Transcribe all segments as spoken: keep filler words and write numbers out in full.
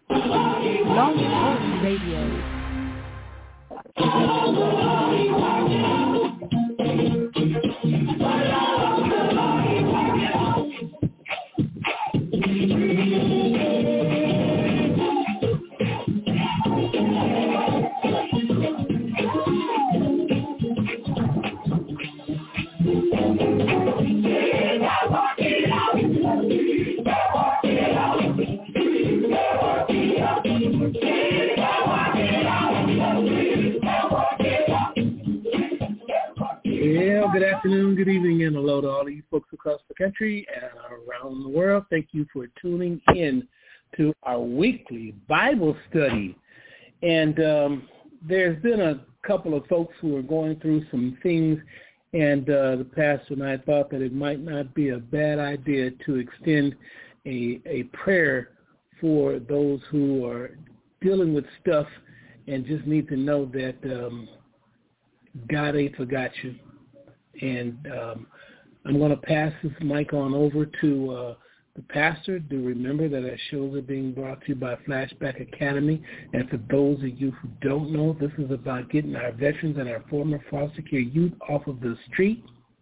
Long Talk Radio. Good afternoon, good evening, and hello to all of you folks across the country and around the world. Thank you for tuning in to our weekly Bible study. And um, there's been a couple of folks who are going through some things, and uh, the pastor and I thought that it might not be a bad idea to extend a, a prayer for those who are dealing with stuff and just need to know that um, God ain't forgot you. And um, I'm going to pass this mic on over to uh, the pastor. Do remember that our shows are being brought to you by Flashback Academy. And for those of you who don't know, this is about getting our veterans and our former foster care youth off of the street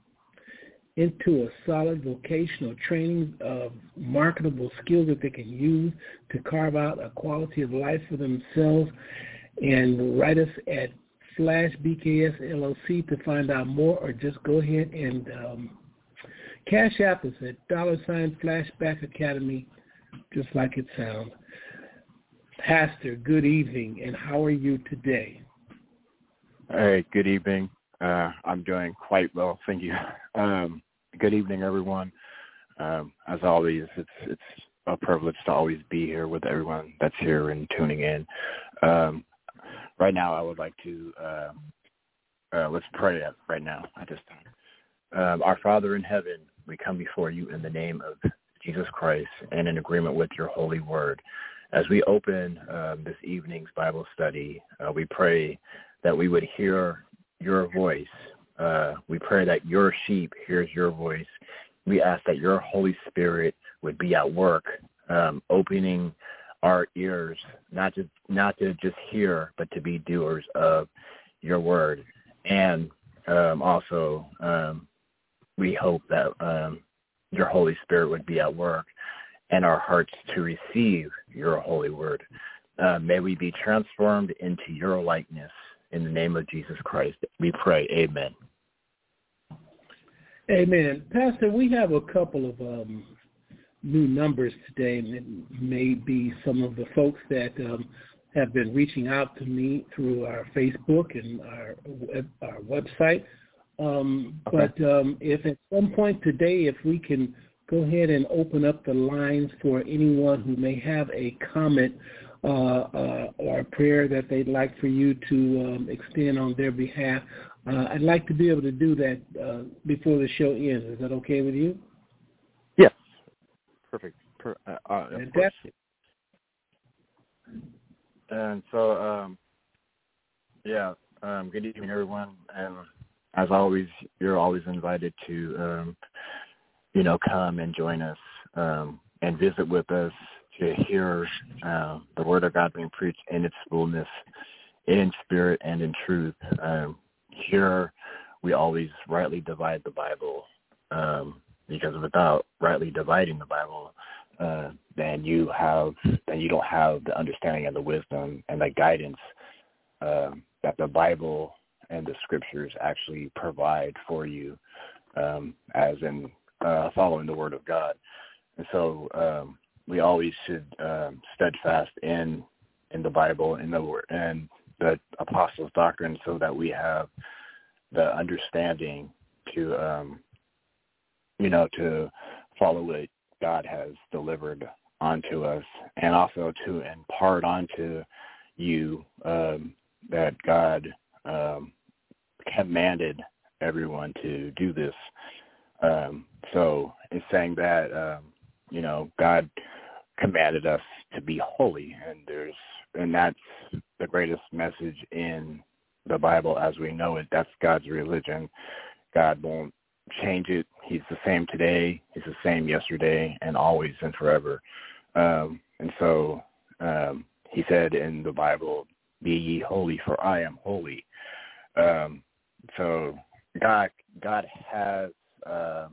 into a solid vocational training of marketable skills that they can use to carve out a quality of life for themselves. And write us at Flash B K S L L C to find out more, or just go ahead and um, cash app us at dollar sign Flashback Academy, just like it sounds. Pastor, good evening, and how are you today? Hey, good evening. Uh, I'm doing quite well, thank you. Um, good evening, everyone. Um, as always, it's it's a privilege to always be here with everyone that's here and tuning in. Um, Right now, I would like to, uh, uh, let's pray right now at this time. Um, our Father in heaven, we come before you in the name of Jesus Christ and in agreement with your holy word. As we open um, this evening's Bible study, uh, we pray that we would hear your voice. Uh, we pray that your sheep hears your voice. We ask that your Holy Spirit would be at work, um, opening our ears, not to not to just hear, but to be doers of your word. And um, also, um, we hope that um, your Holy Spirit would be at work in our hearts to receive your holy word. Uh, may we be transformed into your likeness. In the name of Jesus Christ, we pray. Amen. Amen. Pastor, we have a couple of um, new numbers today, and it may be some of the folks that um, have been reaching out to me through our Facebook and our web, our website. Um, Okay. But um, if at some point today, if we can go ahead and open up the lines for anyone who may have a comment uh, uh, or a prayer that they'd like for you to um, extend on their behalf, uh, I'd like to be able to do that uh, before the show ends. Is that okay with you? Yes. Perfect. Per, uh, uh, Fantastic. And so, um, yeah, um, good evening, everyone. And as always, you're always invited to, um, you know, come and join us um, and visit with us to hear uh, the Word of God being preached in its fullness, in spirit and in truth. Um, here, we always rightly divide the Bible, um, because without rightly dividing the Bible, uh, then you have, then you don't have the understanding and the wisdom and the guidance uh, that the Bible and the Scriptures actually provide for you, um, as in uh, following the Word of God. And so um, we always should um, steadfast in in the Bible, in the Word, and the Apostles' doctrine, so that we have the understanding to, um, you know, to follow what God has delivered onto us, and also to impart onto you um, that God um, commanded everyone to do this. Um, so in saying that, um, you know, God commanded us to be holy, and there's, and that's the greatest message in the Bible as we know it. That's God's religion. God won't change it. He's the same today. He's the same yesterday and always and forever. Um, and so Um, he said in the Bible, "Be ye holy, for I am holy." Um, so God, God has, uh,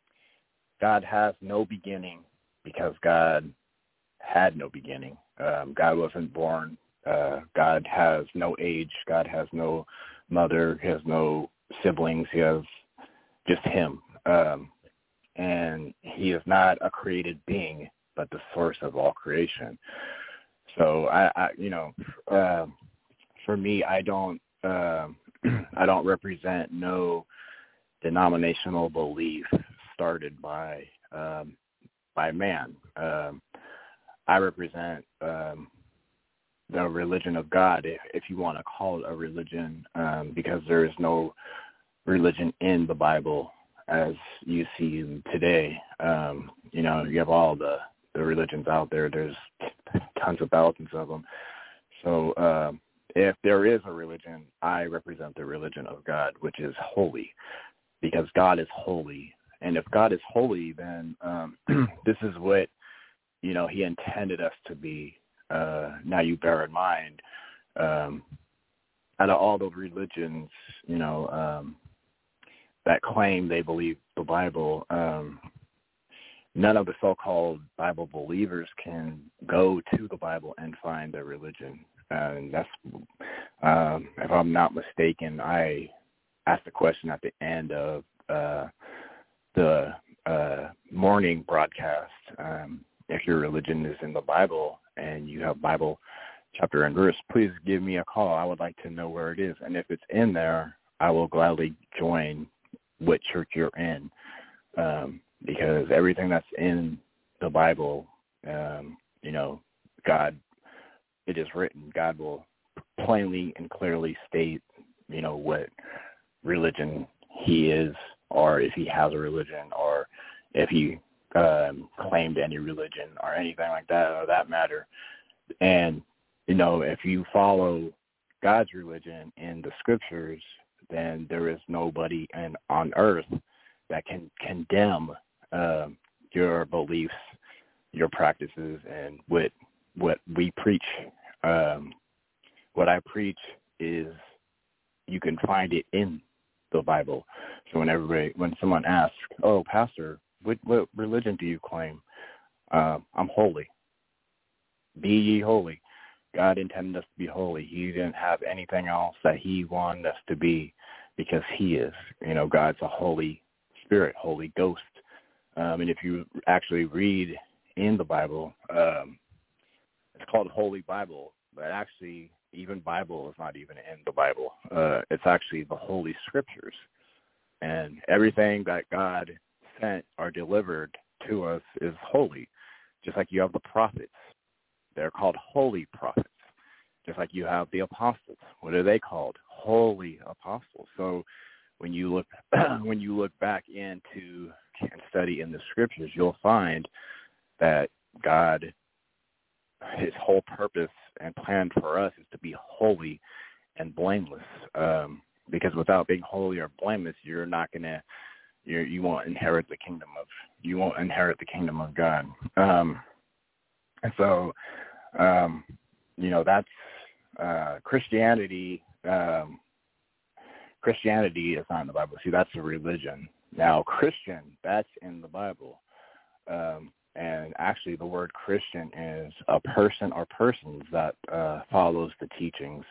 God has no beginning because God had no beginning. Um, God wasn't born. Uh, God has no age. God has no mother. He has no siblings. He has just him. Um, and he is not a created being, but the source of all creation. So I, I you know, uh, for me, I don't, uh, I don't represent no denominational belief started by um, by man. Um, I represent um, the religion of God, if, if you want to call it a religion, um, because there is no religion in the Bible as you see today. Um, you know, you have all the, the religions out there. There's tons of thousands of them. So um, if there is a religion, I represent the religion of God, which is holy, because God is holy. And if God is holy, then um, this is what, you know, he intended us to be. Uh, now you bear in mind, um, out of all the religions, you know, um, that claim they believe the Bible, um, none of the so-called Bible believers can go to the Bible and find their religion. And that's, um, if I'm not mistaken, I asked the question at the end of uh, the uh, morning broadcast. Um, if your religion is in the Bible and you have Bible chapter and verse, please give me a call. I would like to know where it is. And if it's in there, I will gladly join what church you're in, um, because everything that's in the Bible, um, you know, God, it is written, God will plainly and clearly state, you know, what religion he is, or if he has a religion, or if he um, claimed any religion or anything like that, or that matter. And, you know, if you follow God's religion in the scriptures, then there is nobody in, on earth that can condemn uh, your beliefs, your practices, and what what we preach. Um, what I preach is you can find it in the Bible. So when everybody, when someone asks, "Oh, Pastor, what, what religion do you claim?" Uh, I'm holy. Be ye holy. God intended us to be holy. He didn't have anything else that he wanted us to be, because he is. You know, God's a Holy Spirit, Holy Ghost. Um, and if you actually read in the Bible, um, it's called Holy Bible, but actually even Bible is not even in the Bible. Uh, it's actually the Holy Scriptures. And everything that God sent or delivered to us is holy, just like you have the prophets. They're called holy prophets, just like you have the apostles. What are they called? Holy apostles. So when you look when you look back into and study in the scriptures, you'll find that God, his whole purpose and plan for us is to be holy and blameless. Um, because without being holy or blameless, you're not gonna you you won't inherit the kingdom of you won't inherit the kingdom of God. Um, And so, um, you know, that's uh, Christianity. Um, Christianity is not in the Bible. See, that's a religion. Now, Christian, that's in the Bible. Um, and actually, the word Christian is a person or persons that uh, follows the teachings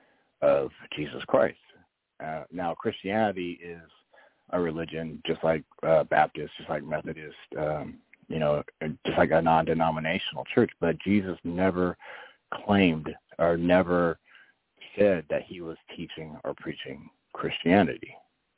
of Jesus Christ. Uh, now, Christianity is a religion, just like uh, Baptist, just like Methodist, um, you know, just like a non-denominational church. But Jesus never claimed or never said that he was teaching or preaching Christianity.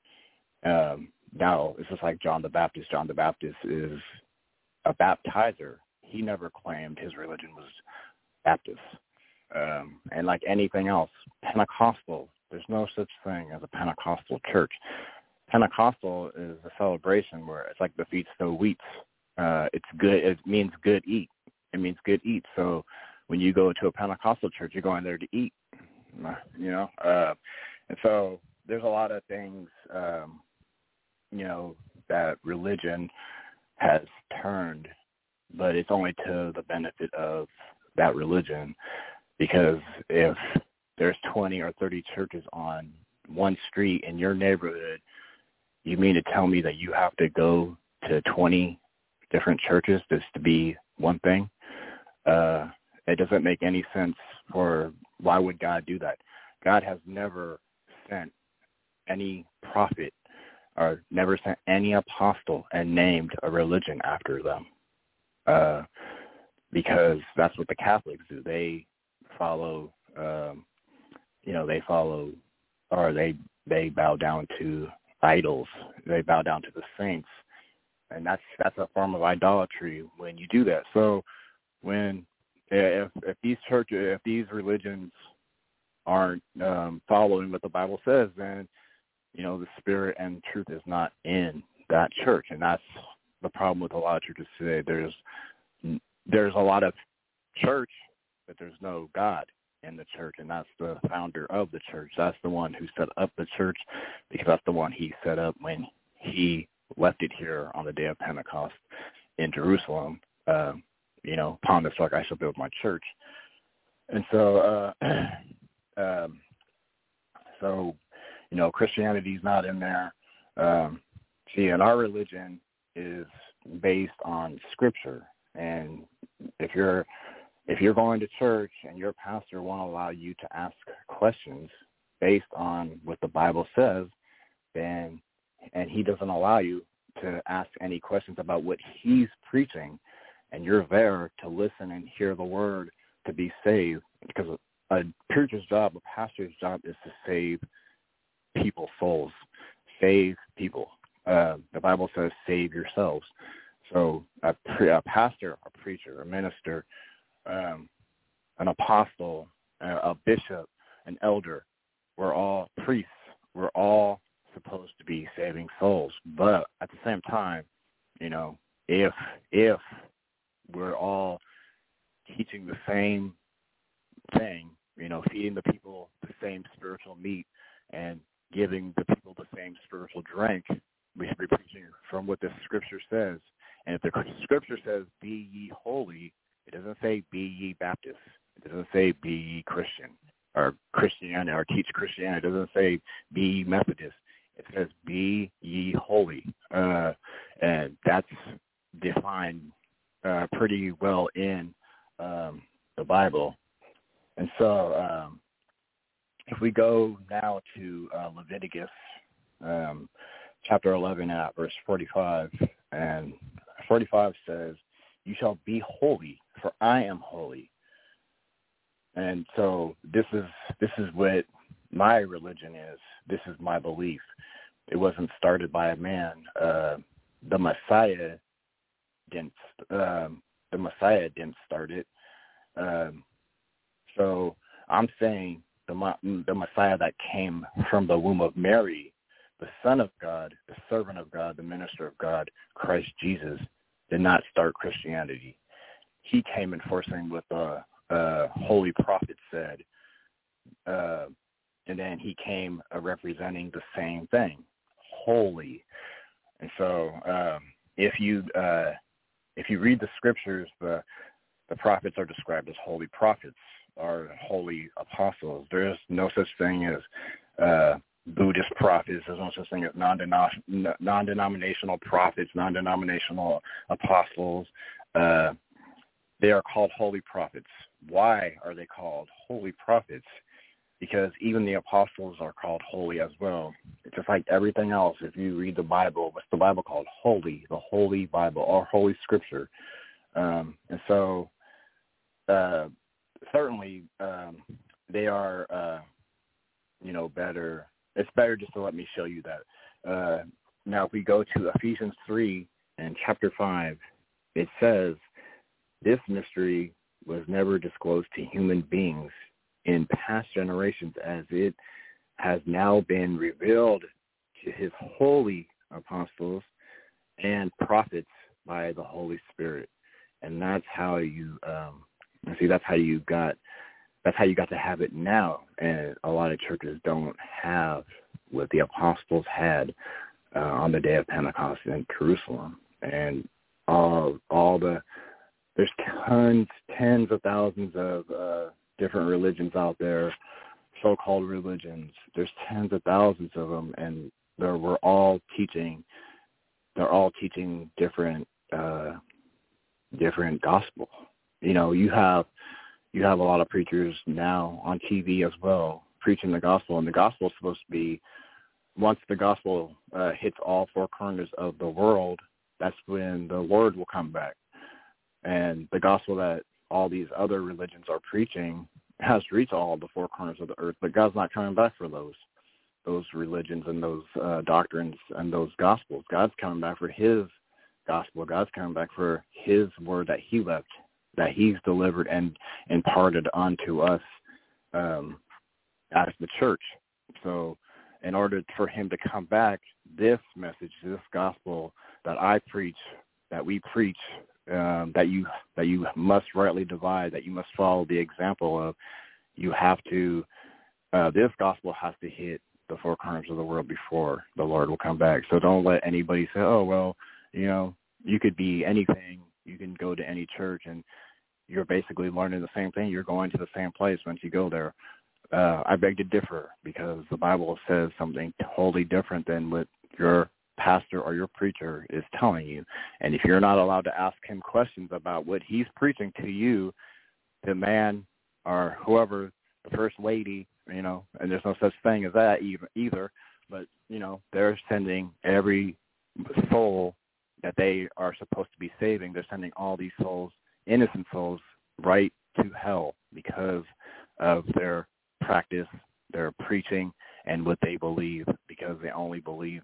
Um, now, it's just like John the Baptist. John the Baptist is a baptizer. He never claimed his religion was Baptist. Um, and like anything else, Pentecostal, there's no such thing as a Pentecostal church. Pentecostal is a celebration where it's like the Feast of Wheats. Uh, it's good. It means good eat. It means good eat. So when you go to a Pentecostal church, you're going there to eat, you know. Uh, and so there's a lot of things, um, you know, that religion has turned, but it's only to the benefit of that religion, because if there's twenty or thirty churches on one street in your neighborhood, you mean to tell me that you have to go to twenty different churches just to be one thing? Uh, it doesn't make any sense. For why would God do that? God has never sent any prophet or never sent any apostle and named a religion after them, uh, because that's what the Catholics do. They follow, um, you know, they follow, or they they bow down to idols. They bow down to the saints, and that's that's a form of idolatry when you do that. So when if if these churches, if these religions aren't um, following what the Bible says, then you know the spirit and truth is not in that church, and that's the problem with a lot of churches today. There's there's a lot of church, but there's no God in the church, and that's the founder of the church. That's the one who set up the church, because that's the one he set up when he left it here on the day of Pentecost in Jerusalem. Uh, you know, upon this rock I shall build my church. And so, uh, um, so you know, Christianity is not in there. Um, see, and our religion is based on Scripture, and if you're If you're going to church and your pastor won't allow you to ask questions based on what the Bible says, then, and he doesn't allow you to ask any questions about what he's preaching, and you're there to listen and hear the word to be saved, because a preacher's job, a pastor's job is to save people's souls, save people. Uh, the Bible says save yourselves. So a, a pastor, a preacher, a minister, Um, an apostle, a, a bishop, an elder, we're all priests. We're all supposed to be saving souls. But at the same time, you know, if if we're all teaching the same thing, you know, feeding the people the same spiritual meat and giving the people the same spiritual drink, we should be preaching from what the Scripture says. And if the Scripture says, be ye holy, it doesn't say be ye Baptist. It doesn't say be ye Christian or Christianity or teach Christianity. It doesn't say be ye Methodist. It says be ye holy. Uh, and that's defined uh, pretty well in um, the Bible. And so um, if we go now to uh, Leviticus um, chapter eleven at verse forty-five, and forty-five says, you shall be holy, for I am holy. And so this is this is what my religion is. This is my belief. It wasn't started by a man. Uh, the Messiah didn't. Um, the Messiah didn't start it. Um, so I'm saying the the Messiah that came from the womb of Mary, the Son of God, the servant of God, the minister of God, Christ Jesus, did not start Christianity. He came enforcing what the uh, holy prophet said, uh, and then he came uh, representing the same thing, holy. And so, um, if you uh, if you read the Scriptures, the the prophets are described as holy prophets or holy apostles. There is no such thing as uh, Buddhist prophets. There's no such thing as non-denom- non-denominational prophets, non-denominational apostles. Uh, they are called holy prophets. Why are they called holy prophets? Because even the apostles are called holy as well. It's just like everything else. If you read the Bible, what's the Bible called? Holy, the Holy Bible, or Holy Scripture. Um, and so uh, certainly um, they are, uh, you know, better. It's better just to let me show you that. Uh, now, if we go to Ephesians three and chapter five, it says, this mystery was never disclosed to human beings in past generations, as it has now been revealed to his holy apostles and prophets by the Holy Spirit. And that's how you, um, see, that's how you got, that's how you got to have it now. And a lot of churches don't have what the apostles had uh, on the day of Pentecost in Jerusalem. And all, all the, there's tons, tens of thousands of uh, different religions out there, so-called religions. There's tens of thousands of them, and they're, we're all teaching. They're all teaching different, uh, different gospel. You know, you have you have a lot of preachers now on T V as well preaching the gospel, and the gospel is supposed to be, once the gospel uh, hits all four corners of the world, that's when the Lord will come back. And the gospel that all these other religions are preaching has reached all the four corners of the earth, but God's not coming back for those those religions and those uh, doctrines and those gospels. God's coming back for his gospel. God's coming back for his word that he left, that he's delivered and imparted onto us um, as the church. So in order for him to come back, this message, this gospel that I preach, that we preach, um, that you that you must rightly divide, that you must follow the example of, you have to, uh, this gospel has to hit the four corners of the world before the Lord will come back. So don't let anybody say, oh, well, you know, you could be anything. You can go to any church and you're basically learning the same thing. You're going to the same place once you go there. Uh, I beg to differ, because the Bible says something totally different than what your pastor or your preacher is telling you. And if you're not allowed to ask him questions about what he's preaching to you, the man or whoever, the first lady, you know, and there's no such thing as that either, either but, you know, they're sending every soul that they are supposed to be saving. They're sending all these souls, innocent souls, right to hell because of their practice, their preaching, and what they believe, because they only believe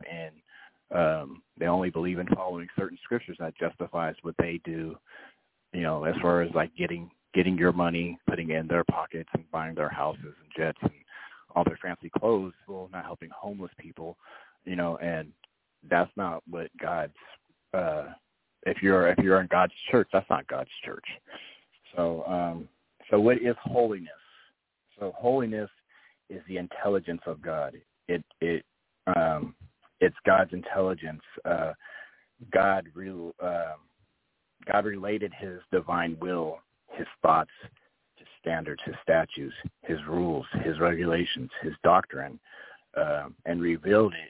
in um, they only believe in following certain scriptures that justifies what they do. You know, as far as like getting getting your money, putting it in their pockets, and buying their houses and jets and all their fancy clothes, well, not helping homeless people. You know, and that's not what God's. Uh, if you're if you're in God's church, that's not God's church. So, um, so what is holiness? So holiness is the intelligence of God. It it um, it's God's intelligence. Uh, God re, uh, God related His divine will, His thoughts, His standards, His statutes, His rules, His regulations, His doctrine, uh, and revealed it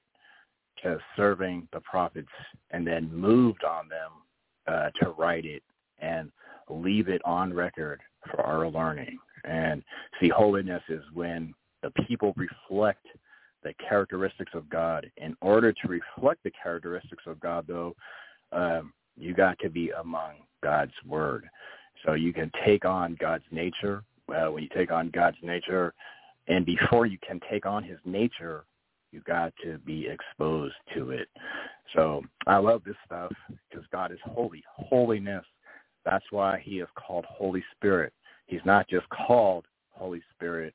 to serving the prophets, and then moved on them uh, to write it and leave it on record for our learning. And see, holiness is when the people reflect the characteristics of God. In order to reflect the characteristics of God, though, um, you got to be among God's word. So you can take on God's nature. Well, when you take on God's nature, and before you can take on his nature, you got to be exposed to it. So I love this stuff because God is holy. Holiness, that's why he is called Holy Spirit. He's not just called Holy Spirit.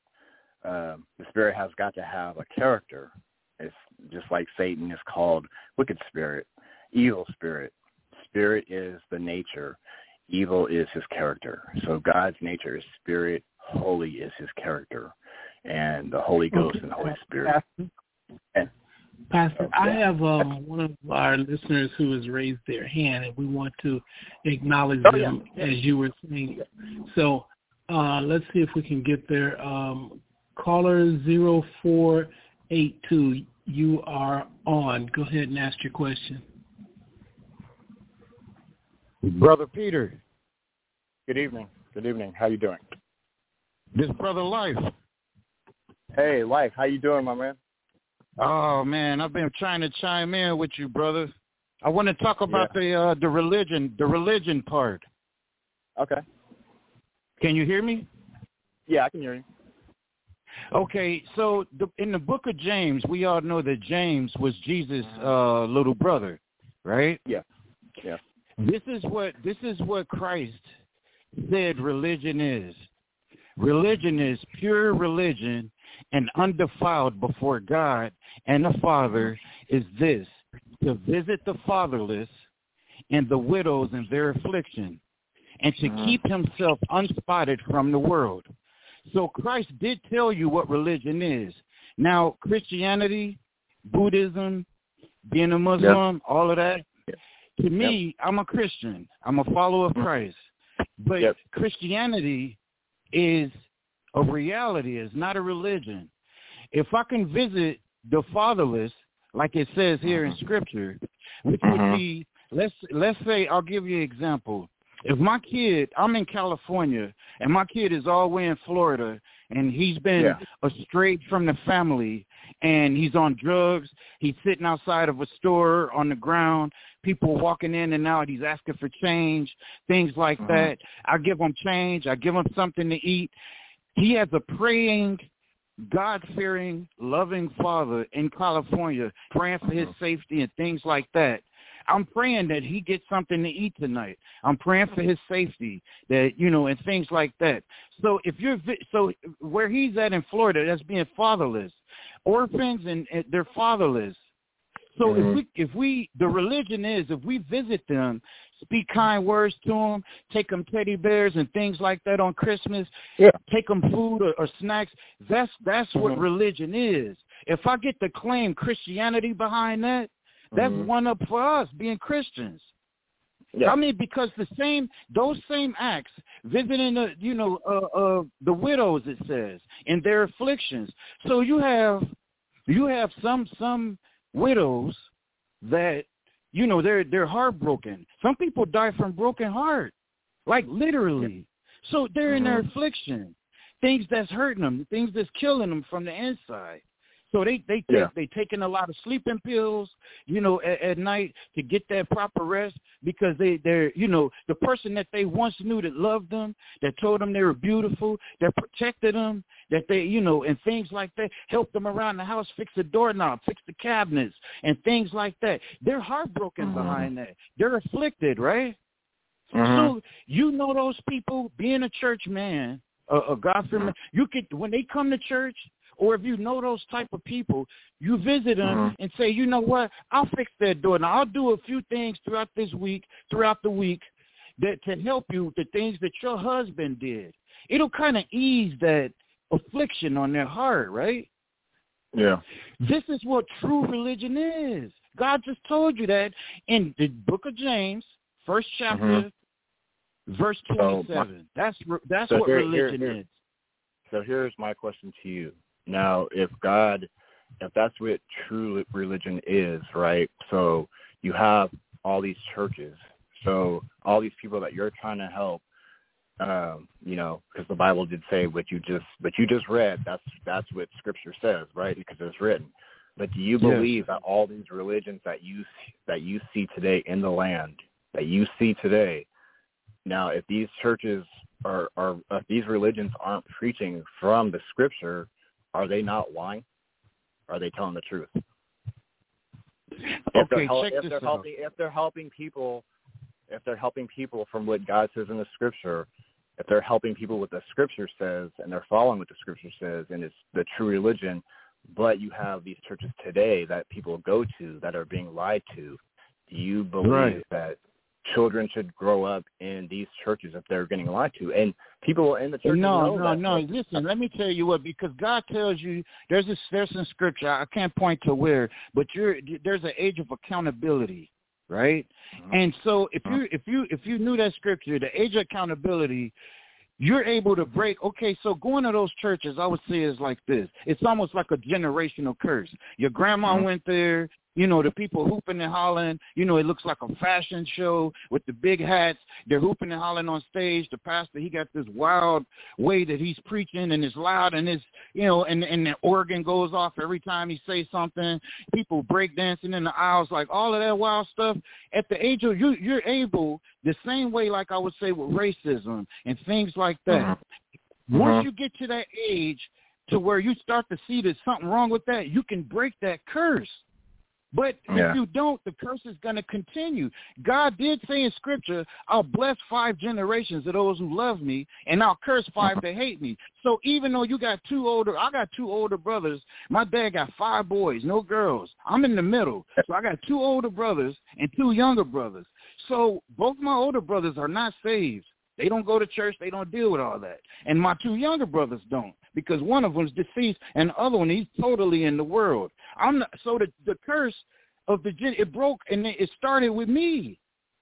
Um, the Spirit has got to have a character. It's just like Satan is called wicked spirit, evil spirit. Spirit is the nature. Evil is his character. So God's nature is spirit. Holy is his character. And the Holy Ghost okay. and the Holy Spirit. Pastor, and, Pastor okay. I have um, one of our listeners who has raised their hand, and we want to acknowledge oh, them yeah. as you were saying. So uh, let's see if we can get there. Um, caller zero four eight two, you are on. Go ahead and ask your question. Brother Peter. Good evening. Good evening. How you doing? This Brother Life. Hey, Life. How you doing, my man? Oh, man, I've been trying to chime in with you, brother. I want to talk about yeah. the uh, the religion, the religion part. Okay. Can you hear me? Yeah, I can hear you. Okay, so the, in the book of James, we all know that James was Jesus' uh, little brother, right? Yeah. Yeah. This is what this is what Christ said religion is. Religion is pure religion and undefiled before God and the Father is this, to visit the fatherless and the widows in their affliction, and to keep himself unspotted from the world. So Christ did tell you what religion is. Now, Christianity, Buddhism, being a Muslim, yep. all of that, to me, yep. I'm a Christian. I'm a follower of Christ. But yep. Christianity is a reality. It's not a religion. If I can visit the fatherless, like it says here in Scripture, which would Mm-hmm. be, let's let's say, I'll give you an example. If my kid, I'm in California, and my kid is all the way in Florida, and he's been Yeah. estrayed from the family, and he's on drugs, he's sitting outside of a store on the ground, people walking in and out, he's asking for change, things like Mhm. that. I give him change. I give him something to eat. He has a praying, God-fearing, loving father in California praying for his safety and things like that. I'm praying that he gets something to eat tonight. I'm praying for his safety, that, you know, and things like that. So if you're, so where he's at in Florida, that's being fatherless. Orphans, and, and they're fatherless. So Mm-hmm. if we, if we, the religion is, if we visit them, speak kind words to them, take them teddy bears and things like that on Christmas, Yeah. take them food or, or snacks, that's, that's Mm-hmm. what religion is. If I get to claim Christianity behind that, that's Mhm. one up for us being Christians. Yeah. I mean, because the same, those same acts, visiting the, you know, uh, uh, the widows, it says, in their afflictions. So you have, you have some, some widows that, you know, they're, they're heartbroken. Some people die from broken heart, like literally. So they're in their affliction, things that's hurting them, things that's killing them from the inside. So they they take, Yeah. they taking a lot of sleeping pills, you know, at, at night to get that proper rest, because they they're you know, the person that they once knew that loved them, that told them they were beautiful, that protected them, that they, you know, and things like that, helped them around the house, fix the doorknob, fix the cabinets, and things like that. They're heartbroken Mhm. behind that. They're afflicted, right? Mhm. So you know those people, being a church man, a, a God-fearing man, you could, when they come to church, or if you know those type of people, you visit them Mhm. and say, you know what, I'll fix that door. Now, I'll do a few things throughout this week, throughout the week, that to help you with the things that your husband did. It'll kind of ease that affliction on their heart, right? Yeah. This is what true religion is. God just told you that in the book of James, first chapter, Mm-hmm. verse So, twenty-seven. my, that's that's so what here, religion here, here. is. So here's my question to you. Now, if God, if that's what true religion is, right? So you have all these churches. So all these people that you're trying to help, um, you know, because the Bible did say what you just, what you just read. That's that's what Scripture says, right? Because it's written. But do you believe yes. that all these religions that you that you see today in the land, that you see today, now if these churches are, are if these religions aren't preaching from the Scripture, are they not lying? Are they telling the truth? If Okay, they're, check if this they're out. helping, if they're helping people, if they're helping people from what God says in the Scripture, if they're helping people what the Scripture says and they're following what the Scripture says and it's the true religion, but you have these churches today that people go to that are being lied to, do you believe Right. that children should grow up in these churches if they're getting lied to? And people in the churches no, know no, that. no. Listen, let me tell you what. Because God tells you there's a there's some scripture. I can't point to where, but you're there's an age of accountability, right? Mm-hmm. And so if you if you if you knew that scripture, the age of accountability, you're able to break. Okay, so going to those churches, I would say, is like this. It's almost like a generational curse. Your grandma Mm-hmm. went there. You know, the people hooping and hollering. You know, it looks like a fashion show with the big hats. They're hooping and hollering on stage. The pastor, he got this wild way that he's preaching, and it's loud, and it's, you know, and, and the organ goes off every time he says something. People break dancing in the aisles, like all of that wild stuff. At the age of, you, you're able, the same way like I would say with racism and things like that. Mm-hmm. Once you get to that age to where you start to see there's something wrong with that, you can break that curse. But Yeah. if you don't, the curse is going to continue. God did say in Scripture, I'll bless five generations of those who love me, and I'll curse five that hate me. So even though you got two older, I got two older brothers. My dad got five boys, no girls. I'm in the middle. So I got two older brothers and two younger brothers. So both my older brothers are not saved. They don't go to church. They don't deal with all that. And my two younger brothers don't, because one of them's deceased and the other one, he's totally in the world. I'm not, so the, the curse of the, it broke and it started with me.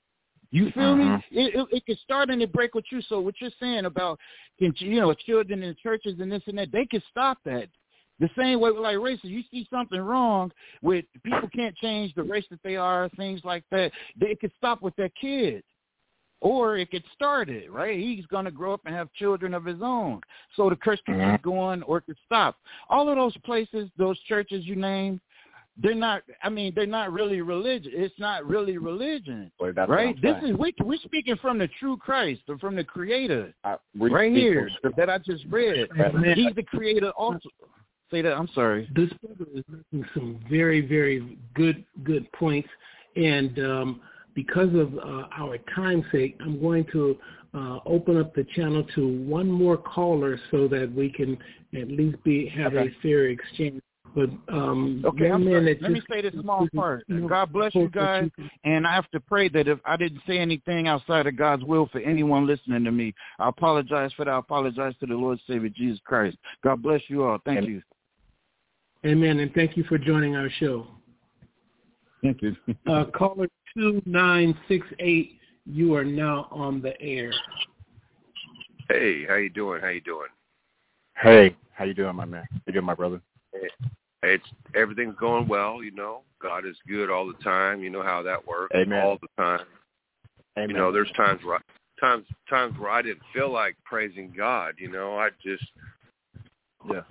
You feel mm-hmm. me? It, it, it can start and it break with you. So what you're saying about, you know, children in churches and this and that, they can stop that. The same way with like races, you see something wrong with people can't change the race that they are, things like that. It could stop with that kid. Or it could start it, right? He's going to grow up and have children of his own. So the curse can mm-hmm. keep going or it could stop. All of those places, those churches you named, they're not, I mean, they're not really religion. It's not really religion, Boy, that's right? This saying. is, we, we're speaking from the true Christ, or from the Creator, uh, right here that I just read. Amen. He's the Creator also. Say that, I'm sorry. This brother is making some very, very good, good points. And um, because of uh, our time's sake, I'm going to uh, open up the channel to one more caller so that we can at least be have okay. a fair exchange. But um, okay, I'm man sorry. that Let just, me say this small part. you know, God bless you guys, and I have to pray that if I didn't say anything outside of God's will for anyone listening to me, I apologize for that. I apologize to the Lord Savior Jesus Christ. God bless you all. Thank you. Amen, and thank you for joining our show. Thank you. uh, caller two nine six eight, you are now on the air. Hey, how you doing? How you doing? Hey, how you doing, my man? How you doing, my brother? Hey, it's everything's going well. You know, God is good all the time. You know how that works. Amen. All the time. Amen. You know, there's times where I, times times where I didn't feel like praising God. You know, I just yeah.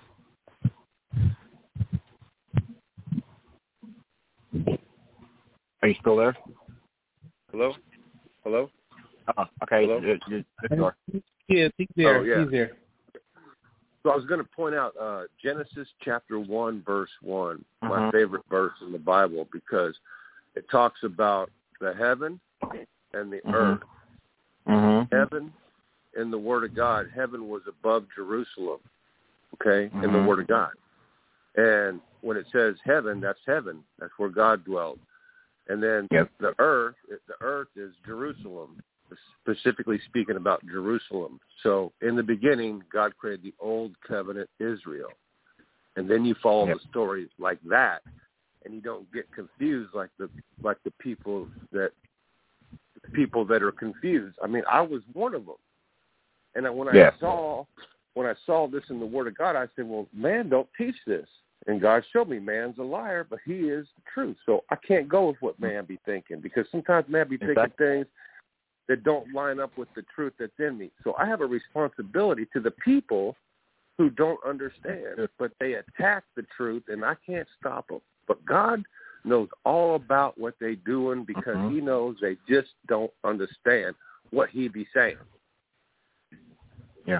Are you still there? Hello, hello. Oh, okay. Hello? You, you, you, Yes, he's there. Oh, yeah. He's there. So I was going to point out uh, Genesis chapter one, verse one, uh-huh. my favorite verse in the Bible, because it talks about the heaven and the uh-huh. earth. Uh-huh. Heaven, in the Word of God, heaven was above Jerusalem, okay, uh-huh. in the Word of God. And when it says heaven, that's heaven. That's where God dwelt. And then yep. the earth, the earth is Jerusalem, specifically speaking about Jerusalem. So in the beginning, God created the old covenant Israel. And then you follow yep. the story like that, and you don't get confused like the like the people that people that are confused. I mean, I was one of them. And when I yeah. saw when I saw this in the Word of God, I said, well, man, don't teach this. And God showed me man's a liar, but he is the truth. So I can't go with what man be thinking, because sometimes man be thinking exactly. things that don't line up with the truth that's in me. So I have a responsibility to the people who don't understand, but they attack the truth, and I can't stop them. But God knows all about what they're doing, because uh-huh. he knows they just don't understand what he be saying. Yeah.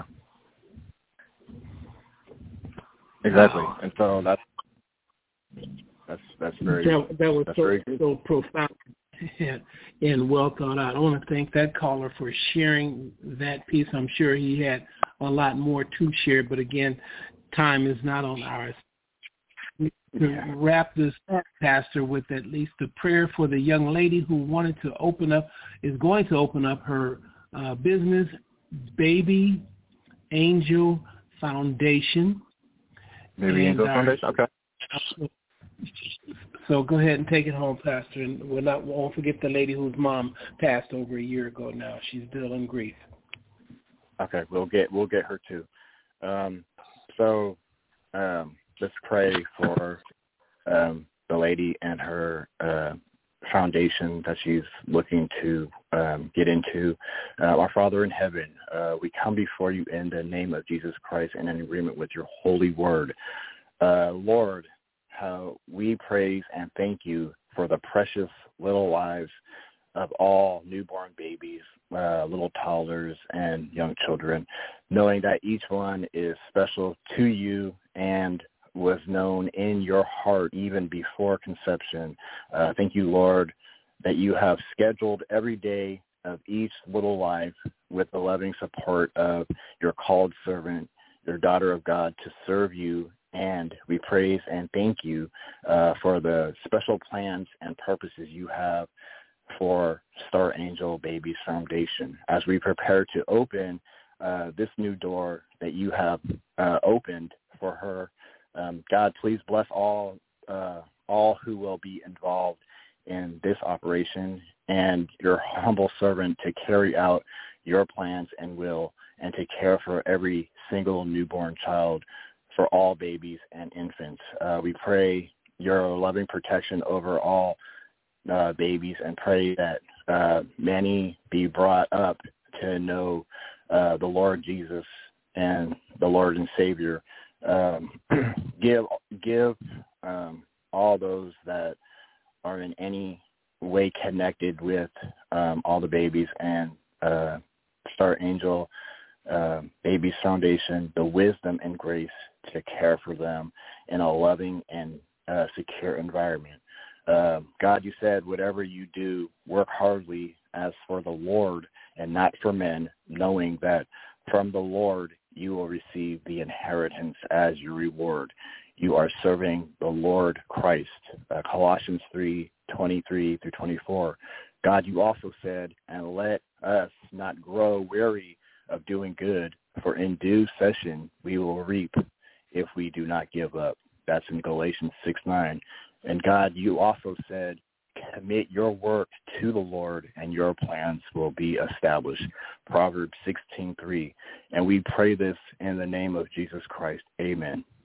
Exactly, wow. And so that's that's that's very that, that was that's so, very so profound and, and well thought out. I want to thank that caller for sharing that piece. I'm sure he had a lot more to share, but again, time is not on ours. To yeah. wrap this up, Pastor, with at least the prayer for the young lady who wanted to open up, is going to open up her uh, business, Baby Angel Foundation. Baby Angel Foundation. Okay. So go ahead and take it home, Pastor, and we'll not we won't forget the lady whose mom passed over a year ago. Now she's still in grief. Okay, we'll get we'll get her too. Um, so um, let's pray for um, the lady and her uh, foundation that she's looking to um, get into. Uh, our Father in heaven, uh, we come before you in the name of Jesus Christ and in agreement with your holy word. Uh, Lord, how we praise and thank you for the precious little lives of all newborn babies, uh, little toddlers, and young children, knowing that each one is special to you and was known in your heart even before conception. Uh, thank you, Lord, that you have scheduled every day of each little life with the loving support of your called servant, your daughter of God, to serve you. And we praise and thank you uh, for the special plans and purposes you have for Star Angel Babies Foundation as we prepare to open uh, this new door that you have uh, opened for her. Um, God, please bless all uh, all who will be involved in this operation and your humble servant to carry out your plans and will, and to care for every single newborn child, for all babies and infants. Uh, we pray your loving protection over all uh, babies, and pray that uh, many be brought up to know uh, the Lord Jesus and the Lord and Savior. Um, give give um, all those that are in any way connected with um, all the babies and uh, Star Angel uh, Babies Foundation the wisdom and grace to care for them in a loving and uh, secure environment. Uh, God, you said, whatever you do, work hardly as for the Lord and not for men, knowing that from the Lord you will receive the inheritance as your reward. You are serving the Lord Christ. Uh, Colossians three twenty-three through twenty-four. God, you also said, and let us not grow weary of doing good, for in due session we will reap if we do not give up. That's in Galatians six nine. And God, you also said, commit your work to the Lord and your plans will be established. Proverbs sixteen three. And we pray this in the name of Jesus Christ. Amen.